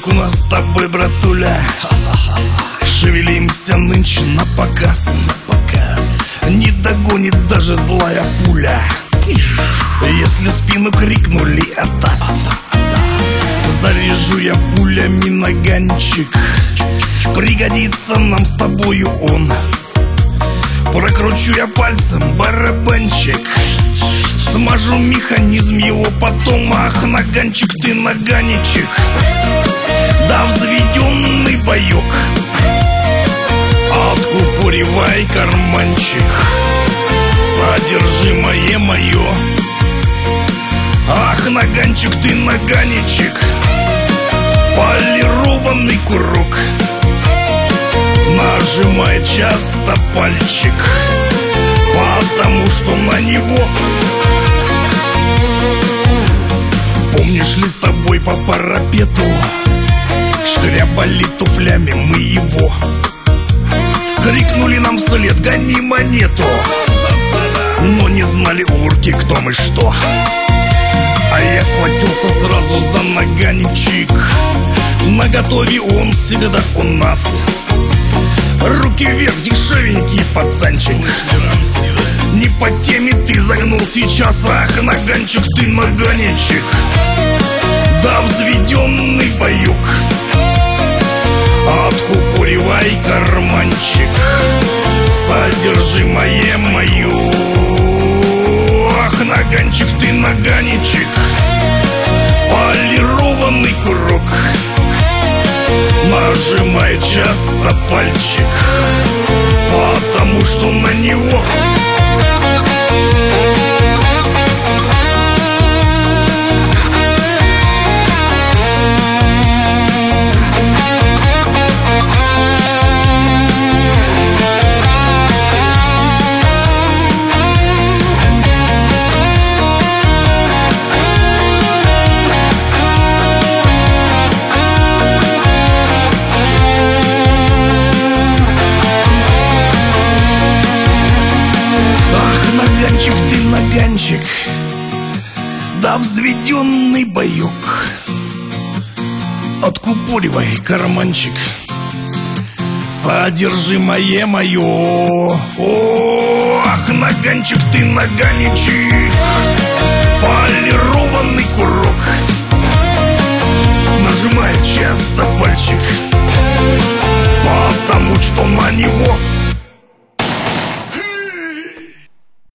у нас с тобой, братуля. Шевелимся нынче на показ. Не догонит даже злая пуля, если спину крикнули «Атас». Заряжу я пулями наганчик, пригодится нам с тобою он. Прокручу я пальцем барабанчик, смажу механизм его потом. Ах, наганчик ты, наганичек, да взведенный боек. Откупоривай карманчик, содержимое мое. Ах, наганчик ты, наганичек, полированный курок. Нажимает часто пальчик, потому что на него. Помнишь ли с тобой по парапету шкрябали туфлями мы его? Крикнули нам вслед «Гони монету!», но не знали урки, кто мы что. А я схватился сразу за наганчик, наготове он всегда у нас. Руки вверх, дешевенький пацанчик, не по теме ты загнул сейчас. Ах, наганчик ты, наганичек, да взведенный боек. Откупоривай карманчик, содержимое мое. Ах, наганчик ты, наганичек, полированный курок. Нажимает часто пальчик, потому что на него. Наганчик ты, наганчик, да взведенный боек. Откупоривай карманчик, содержимое мое. Ах, наганчик ты, наганичек, полированный курок. Нажимает часто пальчик,